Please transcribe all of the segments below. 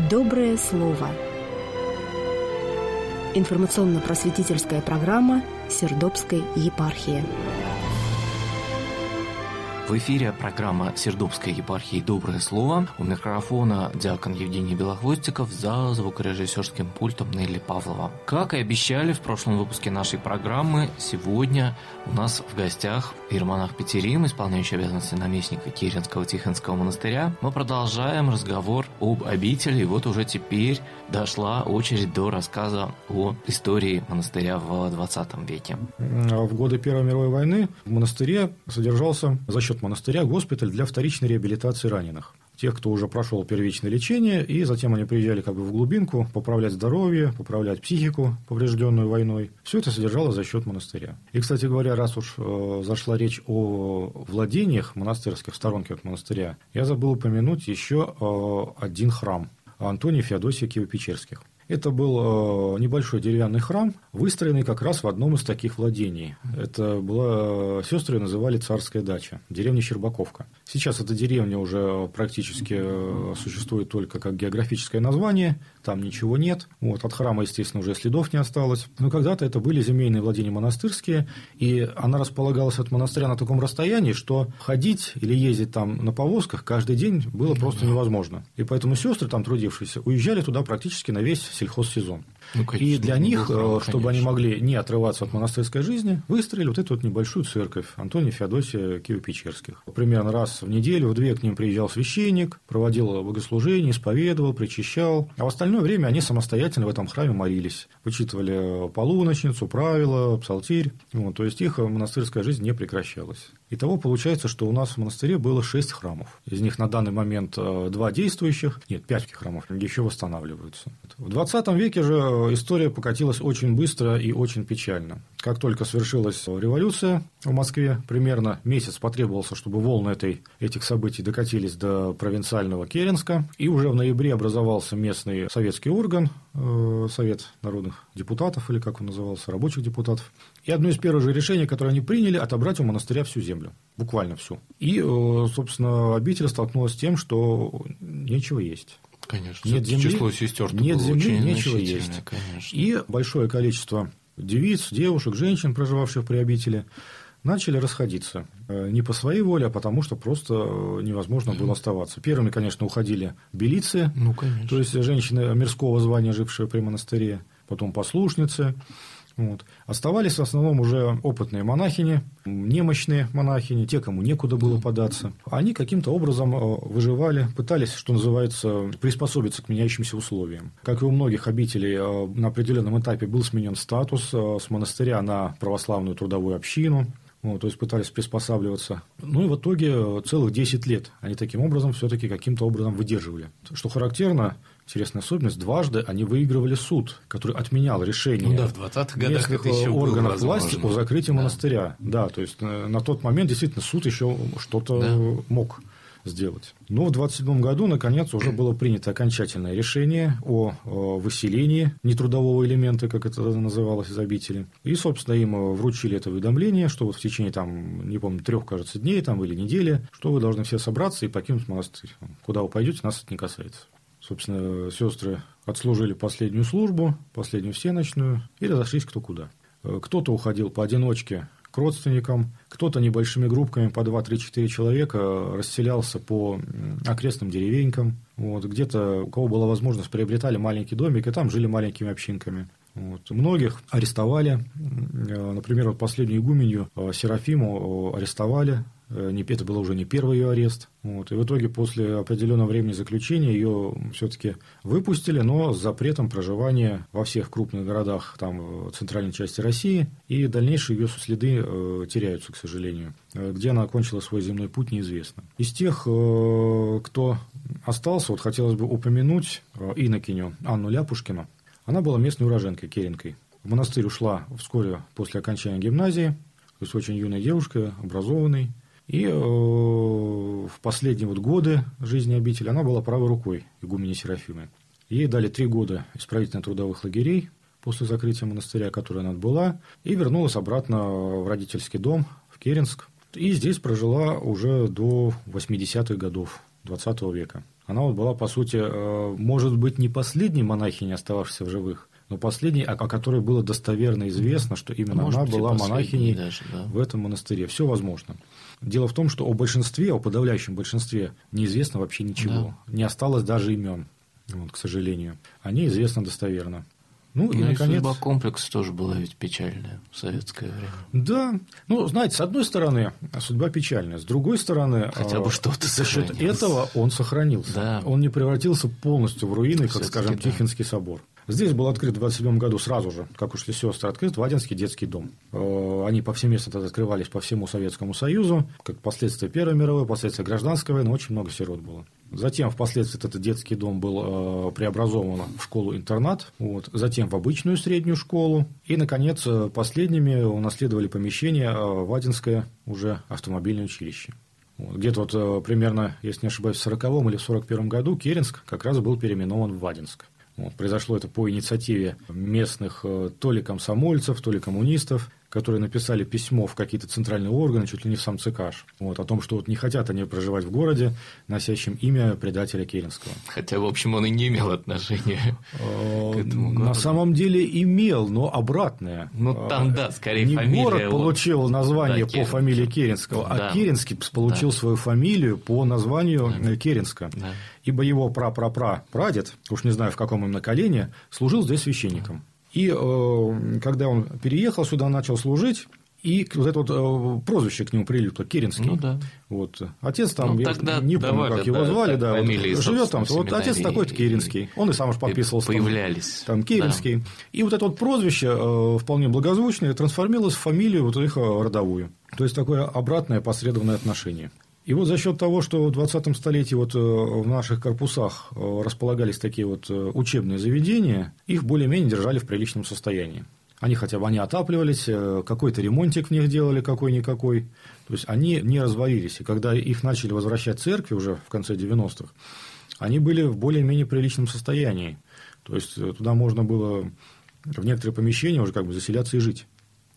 Доброе слово. Информационно-просветительская программа Сердобской епархии. В эфире программа Сердобской епархии «Доброе слово». У микрофона диакон Евгений Белохвостиков, за звукорежиссерским пультом Нелли Павлова. Как и обещали в прошлом выпуске нашей программы, сегодня у нас в гостях иеромонах Петерим, исполняющий обязанности наместника Керенского Тихонского монастыря. Мы продолжаем разговор об обители, и вот уже теперь дошла очередь до рассказа о истории монастыря в 20 веке. В годы Первой мировой войны в монастыре содержался за счет монастыря госпиталь для вторичной реабилитации раненых. Тех, кто уже прошел первичное лечение, и затем они приезжали в глубинку поправлять здоровье, поправлять психику, поврежденную войной. Все это содержалось за счет монастыря. И, кстати говоря, раз уж зашла речь о владениях монастырских в сторонке от монастыря, я забыл упомянуть еще один храм Антония Феодосия Киево-Печерских. Это был небольшой деревянный храм, выстроенный как раз в одном из таких владений. Это была, сестры ее называли «Царская дача», деревня Щербаковка. Сейчас эта деревня уже практически существует только как географическое название, там ничего нет. От храма, естественно, уже следов не осталось. Но когда-то это были земельные владения монастырские, и она располагалась от монастыря на таком расстоянии, что ходить или ездить там на повозках каждый день было просто невозможно. И поэтому сестры, там трудившиеся, уезжали туда практически на весь сельхозсезон. И для них, чтобы они могли не отрываться от монастырской жизни, выстроили вот эту вот небольшую церковь Антония Феодосия Киево-Печерских. Примерно раз в неделю, в две к ним приезжал священник, проводил богослужение, исповедовал, причащал. А в остальное время они самостоятельно в этом храме молились, вычитывали полуночницу, правила, псалтирь. То есть их монастырская жизнь не прекращалась. Итого получается, что у нас в монастыре было 6 храмов. Из них на данный момент 2 действующих, 5 храмов еще восстанавливаются. В 20 веке же история покатилась очень быстро и очень печально. Как только свершилась революция в Москве, примерно месяц потребовался, чтобы волны этих событий докатились до провинциального Керенска, и уже в ноябре образовался местный советский орган, Совет народных депутатов, или как он назывался, рабочих депутатов. И одно из первых же решений, которое они приняли, отобрать у монастыря всю землю, буквально всю. И, собственно, обитель столкнулась с тем, что нечего есть. Конечно, нет земли, число сестер нет земли, нечего есть. Конечно. И большое количество девиц, девушек, женщин, проживавших при обители, начали расходиться. Не по своей воле, а потому что просто невозможно было оставаться. Первыми, конечно, уходили белицы, то есть женщины мирского звания, жившие при монастыре, потом послушницы. Оставались в основном уже опытные монахини, немощные монахини, те, кому некуда было податься. Они каким-то образом выживали, пытались, что называется, приспособиться к меняющимся условиям. Как и у многих обителей, на определенном этапе был сменен статус с монастыря на православную трудовую общину. То есть пытались приспосабливаться. И в итоге целых 10 лет они таким образом все-таки каким-то образом выдерживали. Что характерно, интересная особенность, дважды они выигрывали суд, который отменял решение в 20-х годах местных органов власти о закрытии монастыря. Да, то есть на тот момент действительно суд еще что-то мог сделать. Но в 1927 году, наконец, уже было принято окончательное решение о выселении нетрудового элемента, как это называлось, из обители. И, собственно, им вручили это уведомление, что в течение, 3, кажется, дней или недели, что вы должны все собраться и покинуть монастырь. Куда вы пойдете, нас это не касается. Собственно, сестры отслужили последнюю службу, последнюю всеночную, и разошлись кто куда. Кто-то уходил поодиночке к родственникам, кто-то небольшими группками по 2, 3, 4 человека расселялся по окрестным деревенькам. Где-то, у кого была возможность, приобретали маленький домик, и там жили маленькими общинками. Многих арестовали. Например, последнюю игуменью Серафиму арестовали. Это был уже не первый ее арест. И в итоге после определенного времени заключения ее все-таки выпустили, но с запретом проживания во всех крупных городах в центральной части России, и дальнейшие ее следы теряются, к сожалению. Где она окончила свой земной путь, неизвестно. Из тех, кто остался, хотелось бы упомянуть инокиню Анну Ляпушкину. Она была местной уроженкой, керенкой. В монастырь ушла вскоре после окончания гимназии, то есть очень юной девушкой, образованной. И в последние годы жизни обители она была правой рукой игумени Серафимы. Ей дали 3 года исправительно-трудовых лагерей после закрытия монастыря, который она отбыла, и вернулась обратно в родительский дом, в Керенск. И здесь прожила уже до 80-х годов XX века. она вот была, по сути, может быть, не последней монахиней, остававшейся в живых, но последней, о которой было достоверно известно, что именно она была монахиней даже, да, в этом монастыре. Все возможно. Дело в том, что о большинстве, о подавляющем большинстве неизвестно вообще ничего. Да. Не осталось даже имен, вот, к сожалению. Они известны достоверно. Ну, и, наконец... судьба комплекса тоже была ведь печальная в советское время. Да. Ну, знаете, с одной стороны, судьба печальная. С другой стороны, хотя бы что-то за счет этого он сохранился. Да. Он не превратился полностью в руины, как, скажем, да, Тихвинский собор. Здесь был открыт в 1927 году сразу же, как ушли сестры, открыт Вадинский детский дом. Они повсеместно тогда открывались по всему Советскому Союзу, как последствия Первой мировой, последствия Гражданской войны, очень много сирот было. Затем, впоследствии, этот детский дом был преобразован в школу-интернат, вот, затем в обычную среднюю школу, и, наконец, последними унаследовали помещение Вадинское уже автомобильное училище. Вот, где-то вот примерно, если не ошибаюсь, в 1940 или в 1941 году Керенск как раз был переименован в Вадинск. Вот, произошло это по инициативе местных то ли комсомольцев, то ли коммунистов, которые написали письмо в какие-то центральные органы, чуть ли не в сам ЦК, вот, о том, что вот не хотят они проживать в городе, носящем имя предателя Керенского. Хотя, в общем, он и не имел отношения к этому городу. На самом деле имел, но обратное. Ну, там, да, скорее не фамилия. Не город получил название, да, по фамилии Керенского, да, а Керенский получил, да, свою фамилию по названию, да, Керенска. Да. Ибо его прадед, уж не знаю в каком именно колене, служил здесь священником. И когда он переехал сюда, начал служить, и вот это вот прозвище к нему прилипло, Керенский. Ну, да. Вот. Отец там, я не помню, как его звали, да, вот, живет там, вот отец такой-то Керенский. Он и сам уж подписывался. Появлялись. Там Керенский. Да. И вот это вот прозвище, вполне благозвучное, трансформировалось в фамилию вот их родовую. То есть такое обратное посредственное отношение. И вот за счет того, что в 20-м столетии вот в наших корпусах располагались такие вот учебные заведения, их более-менее держали в приличном состоянии. Они хотя бы отапливались, какой-то ремонтик в них делали какой-никакой. То есть они не развалились. И когда их начали возвращать церкви уже в конце 90-х, они были в более-менее приличном состоянии. То есть туда можно было в некоторые помещения уже как бы заселяться и жить.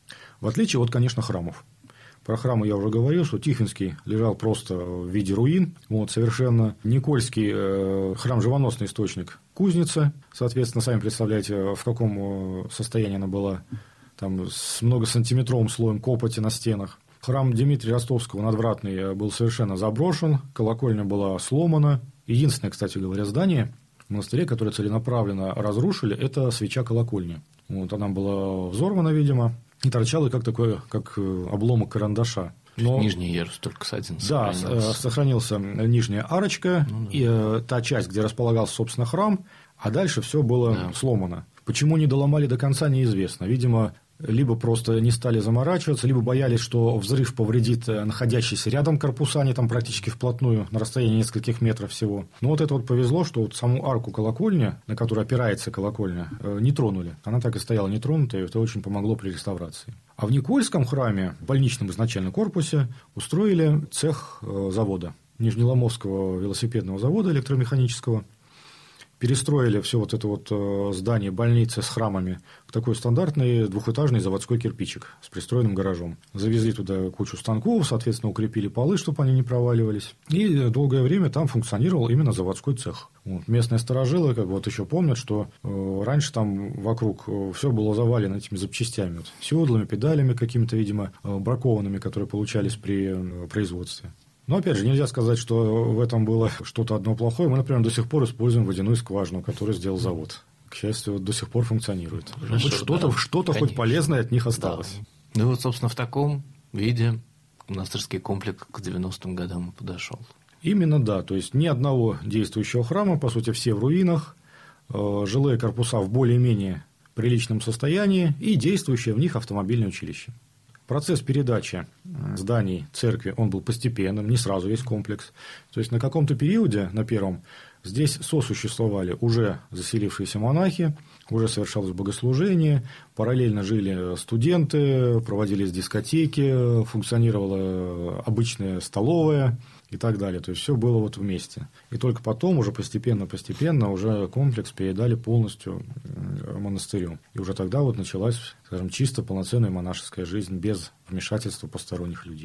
В отличие от, конечно, храмов. Про храмы я уже говорил, что Тихвинский лежал просто в виде руин. Вот, совершенно Никольский храм живоносный источник кузница. Соответственно, сами представляете, в каком состоянии она была. Там с многосантиметровым слоем копоти на стенах. Храм Дмитрия Ростовского надвратный был совершенно заброшен. Колокольня была сломана. Единственное, кстати говоря, здание в монастыре, которое целенаправленно разрушили, это свеча колокольни. Вот, она была взорвана, видимо. И торчала как такой, как обломок карандаша. Но... Нижний ярус только с один сохранился. Да, сохранился нижняя арочка, ну, да, и та часть, где располагался, собственно, храм, а дальше все было, да, сломано. Почему не доломали до конца, неизвестно. Видимо, либо просто не стали заморачиваться, либо боялись, что взрыв повредит находящиеся рядом корпуса, они там практически вплотную, на расстоянии нескольких метров всего. Но вот это вот повезло, что вот саму арку колокольни, на которую опирается колокольня, не тронули. Она так и стояла нетронутая, и это очень помогло при реставрации. А в Никольском храме, в больничном изначально корпусе, устроили цех завода, Нижнеломовского велосипедного завода электромеханического. Перестроили все вот это вот здание больницы с храмами в такой стандартный двухэтажный заводской кирпичик с пристроенным гаражом. Завезли туда кучу станков, соответственно, укрепили полы, чтобы они не проваливались. И долгое время там функционировал именно заводской цех. Вот. Местные старожилы как бы вот еще помнят, что раньше там вокруг все было завалено этими запчастями, вот, седлами, педалями какими-то, видимо, бракованными, которые получались при производстве. Но, опять же, нельзя сказать, что в этом было что-то одно плохое. Мы, например, до сих пор используем водяную скважину, которую сделал завод. К счастью, до сих пор функционирует. Хорошо, что-то хоть полезное от них осталось. Да. Ну, вот, собственно, в таком виде монастырский комплекс к 90-м годам подошел. Именно, да. То есть, ни одного действующего храма, по сути, все в руинах, жилые корпуса в более-менее приличном состоянии и действующее в них автомобильное училище. Процесс передачи зданий церкви, он был постепенным, не сразу весь комплекс. То есть, на каком-то периоде, на первом, здесь сосуществовали уже заселившиеся монахи, уже совершалось богослужение, параллельно жили студенты, проводились дискотеки, функционировала обычная столовая и так далее. То есть, все было вот вместе. И только потом уже постепенно уже комплекс передали полностью монастырю. И уже тогда вот началась, скажем, чисто полноценная монашеская жизнь без вмешательства посторонних людей.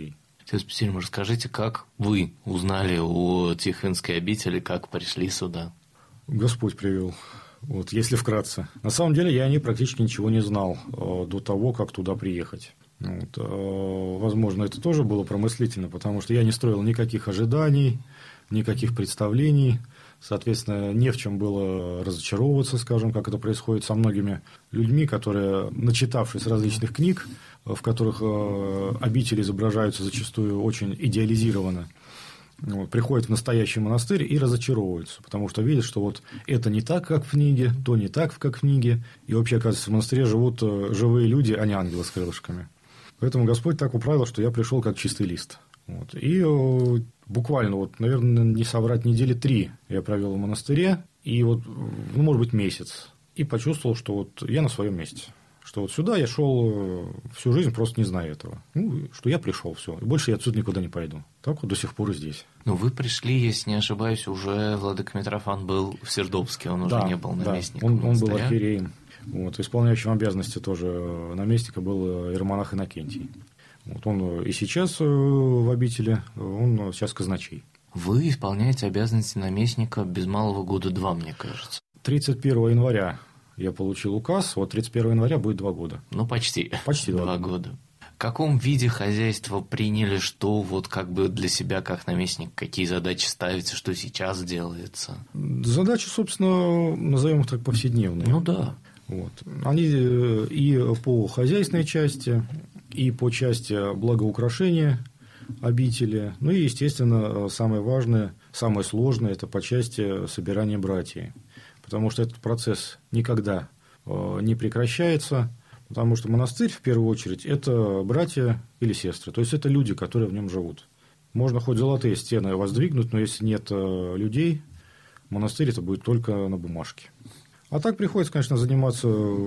Отец Петель, расскажите, как вы узнали о Тихвинской обители, как пришли сюда? Господь привел. Вот, если вкратце. На самом деле я о ней практически ничего не знал до того, как туда приехать. Вот, возможно, это тоже было промыслительно, потому что я не строил никаких ожиданий, никаких представлений. Соответственно, не в чем было разочаровываться, скажем, как это происходит со многими людьми, которые, начитавшись различных книг, в которых обители изображаются зачастую очень идеализированно, вот, приходят в настоящий монастырь и разочаровываются, потому что видят, что вот это не так, как в книге, то не так, как в книге, и вообще, оказывается, в монастыре живут живые люди, а не ангелы с крылышками. Поэтому Господь так управил, что я пришел как чистый лист. Вот. И буквально, вот, наверное, не соврать, недели 3 я провел в монастыре, и вот, ну, может быть, месяц, и почувствовал, что вот я на своем месте. Что вот сюда я шел всю жизнь, просто не зная этого. Ну, что я пришел, все. И больше я отсюда никуда не пойду. Так вот до сих пор и здесь. Ну, вы пришли, если не ошибаюсь, уже владыка Митрофан был в Сердобске, он уже не был наместником. Да, он был архиереем. Вот, исполняющим обязанности тоже наместника был иеромонах Иннокентий. Вот, он и сейчас в обители, он сейчас казначей. Вы исполняете обязанности наместника без малого года 2, мне кажется. 31 января я получил указ, вот 31 января будет 2 года. Ну, почти. Почти 2 года. В каком виде хозяйства приняли, что вот как бы для себя, как наместник, какие задачи ставите, что сейчас делается? Задачи, собственно, назовем их так, повседневные. Ну да. Вот. Они и по хозяйственной части, и по части благоукрашения обители, ну и, естественно, самое важное, самое сложное – это по части собирания братьев. Потому что этот процесс никогда не прекращается, потому что монастырь, в первую очередь, это братья или сестры, то есть это люди, которые в нем живут. Можно хоть золотые стены воздвигнуть, но если нет людей, монастырь это будет только на бумажке. А так приходится, конечно, заниматься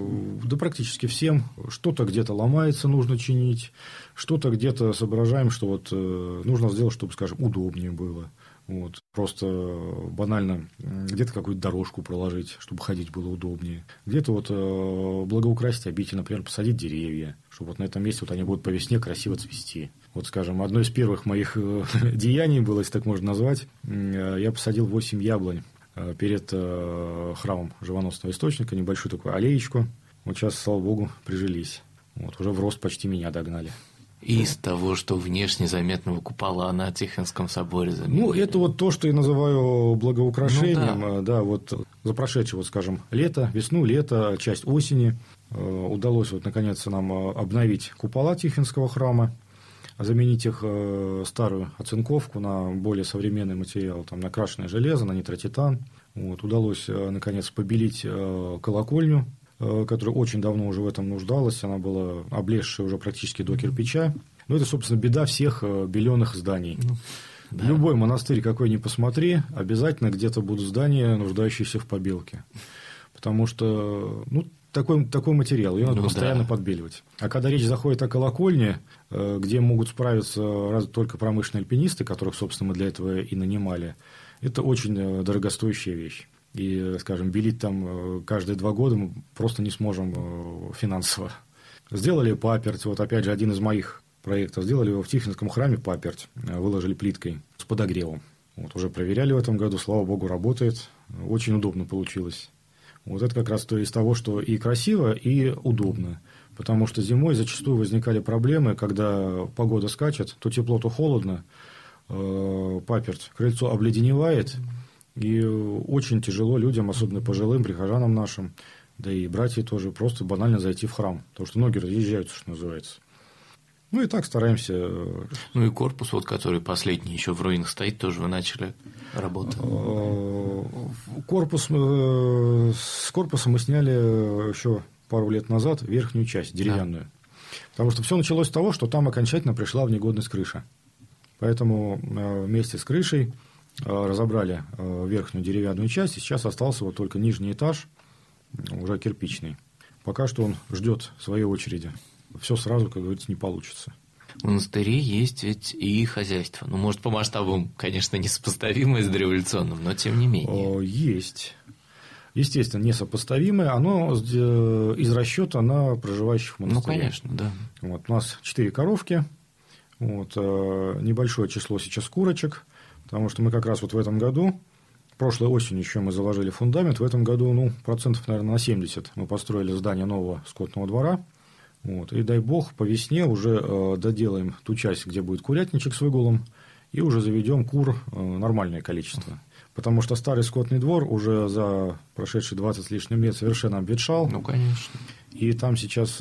да практически всем. Что-то где-то ломается, нужно чинить, что-то где-то соображаем, что вот нужно сделать, чтобы, скажем, удобнее было. Вот. Просто банально где-то какую-то дорожку проложить, чтобы ходить было удобнее. Где-то вот благоукрасить обитель, например, посадить деревья, чтобы вот на этом месте вот они будут по весне красиво цвести. Вот, скажем, одно из первых моих деяний было, если так можно назвать, я посадил 8 яблонь перед храмом живоносного источника, небольшую такую аллеечку. Вот сейчас, слава богу, прижились. Вот, уже в рост почти меня догнали. Из того, что внешне заметного купола на Тихвинском соборе заметили. Ну, это вот то, что я называю благоукрашением. Ну, да, вот за прошедшее, вот, скажем, лето, весну, лето, часть осени удалось вот наконец нам обновить купола Тихвинского храма, заменить их старую оцинковку на более современный материал, там, на крашеное железо, на нитротитан. Вот, удалось, наконец, побелить колокольню, которая очень давно уже в этом нуждалась, она была облезшая уже практически до кирпича. Но это, собственно, беда всех беленых зданий. Да. Любой монастырь, какой ни посмотри, обязательно где-то будут здания, нуждающиеся в побелке. Потому что, ну, такой материал, ее надо постоянно подбеливать. А когда речь заходит о колокольне, где могут справиться только промышленные альпинисты, которых, собственно, мы для этого и нанимали, это очень дорогостоящая вещь. И, скажем, белить там каждые 2 года мы просто не сможем финансово. Сделали паперть, вот опять же один из моих проектов, сделали его в Тихвинском храме паперть, выложили плиткой с подогревом. Вот, уже проверяли в этом году, слава богу, работает, очень удобно получилось. Вот это как раз то из того, что и красиво, и удобно. Потому что зимой зачастую возникали проблемы, когда погода скачет, то тепло, то холодно, паперть, крыльцо обледеневает, и очень тяжело людям, особенно пожилым, прихожанам нашим, да и братьям тоже, просто банально зайти в храм, потому что ноги разъезжаются, что называется. Ну и так стараемся. Ну и корпус, вот, который последний еще в руинах стоит, тоже вы начали работу. С корпуса мы сняли еще пару лет назад верхнюю часть, деревянную. Да. Потому что все началось с того, что там окончательно пришла в негодность крыша. Поэтому вместе с крышей разобрали верхнюю деревянную часть, и сейчас остался вот только нижний этаж, уже кирпичный. Пока что он ждет своей очереди. Все сразу, как говорится, не получится. В монастыре есть ведь и хозяйство. Ну, может, по масштабам, конечно, несопоставимое с дореволюционным, но тем не менее. Есть. Естественно, несопоставимое. Оно из расчета на проживающих в монастыре. Ну, конечно, да. Вот, у нас 4 коровки, Вот, небольшое число сейчас курочек, потому что мы как раз вот в этом году, прошлой осенью еще мы заложили фундамент, в этом году, процентов, наверное, на 70 мы построили здание нового скотного двора. Вот, и дай бог, по весне уже доделаем ту часть, где будет курятничек с выгулом, и уже заведем кур нормальное количество. Потому что старый скотный двор уже за прошедшие 20 с лишним лет совершенно обветшал. Ну, конечно. И там сейчас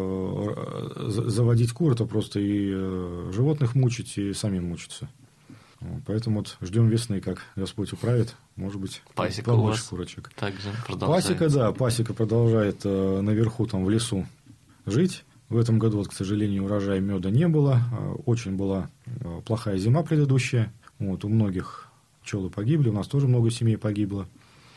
заводить кур – это просто и животных мучить, и самим мучиться. Поэтому вот ждем весны, как Господь управит, может быть, пасека побольше курочек. Также продолжается. Пасека продолжает наверху, там в лесу жить. В этом году, вот, к сожалению, урожая меда не было. Очень была плохая зима предыдущая. Вот, у многих пчелы погибли, у нас тоже много семей погибло.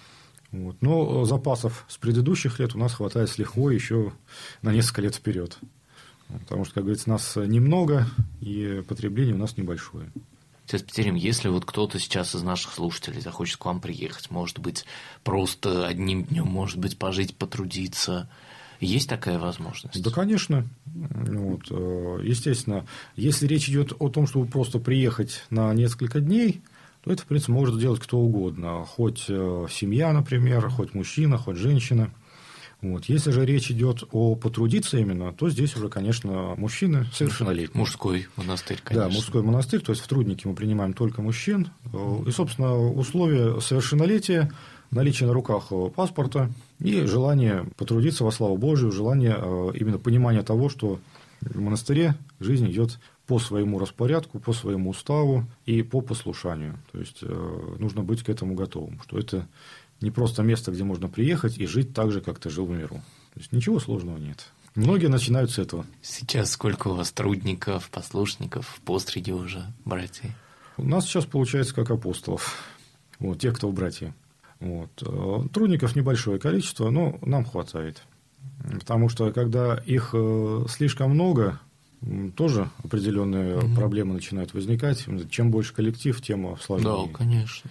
Вот. Но запасов с предыдущих лет у нас хватает с лихвой еще на несколько лет вперед. Потому что, как говорится, нас немного, и потребление у нас небольшое. Отец Петерим, если вот кто-то сейчас из наших слушателей захочет к вам приехать, может быть, просто одним днем, может быть, пожить, потрудиться, есть такая возможность? Да, конечно. Вот. Естественно, если речь идет о том, чтобы просто приехать на несколько дней, то это, в принципе, может сделать кто угодно. Хоть семья, например, хоть мужчина, хоть женщина. Вот. Если же речь идет о потрудиться именно, то здесь уже, конечно, мужчины совершеннолетние. Мужской монастырь, конечно. Да, мужской монастырь, то есть в трудники мы принимаем только мужчин. И, собственно, условия совершеннолетия, наличие на руках паспорта и желание потрудиться во славу Божию, желание именно понимания того, что в монастыре жизнь идет по своему распорядку, по своему уставу и по послушанию. То есть нужно быть к этому готовым, что это не просто место, где можно приехать и жить так же, как ты жил в миру. То есть ничего сложного нет. Многие начинают с этого. Сейчас сколько у вас трудников, послушников в постриге уже, братья? У нас сейчас получается как апостолов. Вот, те, кто в братья. Вот. Трудников небольшое количество, но нам хватает. Потому что когда их слишком много, тоже определенные проблемы начинают возникать. Чем больше коллектив, тем сложнее. Да, конечно.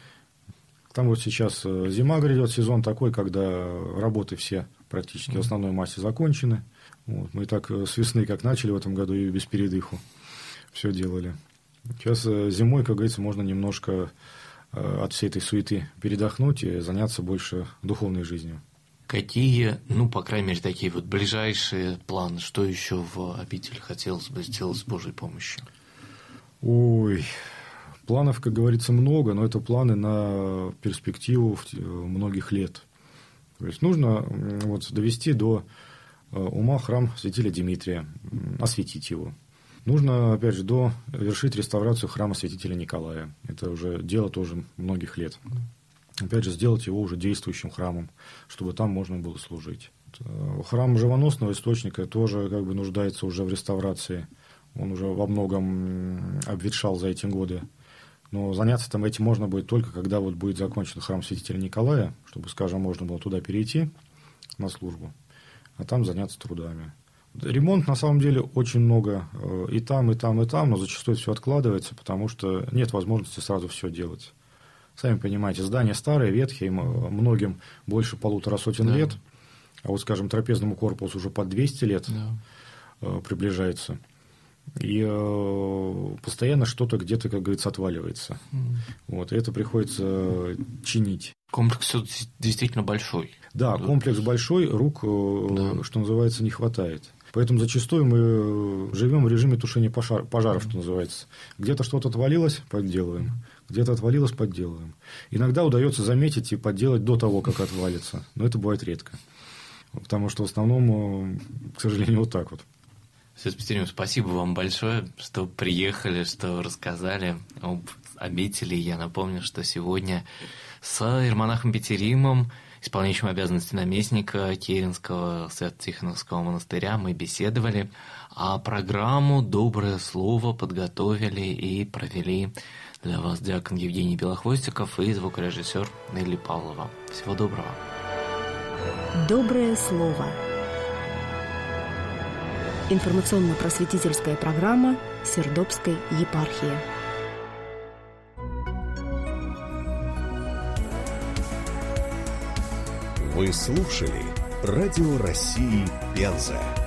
Там вот сейчас зима грядет, сезон такой, когда работы все практически в основной массе закончены. Вот. Мы и так с весны, как начали в этом году, и без передыху все делали. Сейчас зимой, как говорится, можно немножко от всей этой суеты передохнуть и заняться больше духовной жизнью. Какие, по крайней мере, такие вот ближайшие планы? Что еще в обители хотелось бы сделать с Божьей помощью? Ой, планов, как говорится, много, но это планы на перспективу многих лет. То есть нужно довести до ума храм святителя Дмитрия, осветить его. Нужно, опять же, довершить реставрацию храма святителя Николая. Это уже дело тоже многих лет. Опять же, сделать его уже действующим храмом, чтобы там можно было служить. Храм живоносного источника тоже нуждается уже в реставрации. Он уже во многом обветшал за эти годы. Но заняться там этим можно будет только, когда будет закончен храм святителя Николая, чтобы, скажем, можно было туда перейти на службу, а там заняться трудами. Ремонт, на самом деле, очень много и там, и там, и там, но зачастую все откладывается, потому что нет возможности сразу все делать. Сами понимаете, здания старые, ветхие, многим больше 150 лет, а вот, скажем, трапезному корпусу уже под 200 лет приближается. И постоянно что-то где-то, как говорится, отваливается. Вот, и это приходится чинить. Комплекс действительно большой. Да, комплекс большой, рук, что называется, не хватает. Поэтому зачастую мы живем в режиме тушения пожаров, что называется. Где-то что-то отвалилось, подделываем. Где-то отвалилось, подделываем. Иногда удается заметить и подделать до того, как отвалится. Но это бывает редко. Потому что в основном, к сожалению, вот так вот. Отец Петерим, спасибо вам большое, что приехали, что рассказали об обители. Я напомню, что сегодня с иеромонахом Петеримом, исполняющим обязанности наместника Керенского Свято-Тихоновского монастыря, мы беседовали, а программу «Доброе слово» подготовили и провели для вас диакон Евгений Белохвостиков и звукорежиссер Нелли Павлова. Всего доброго. Доброе слово. Информационно-просветительская программа Сердобской епархии. Вы слушали Радио России Пенза.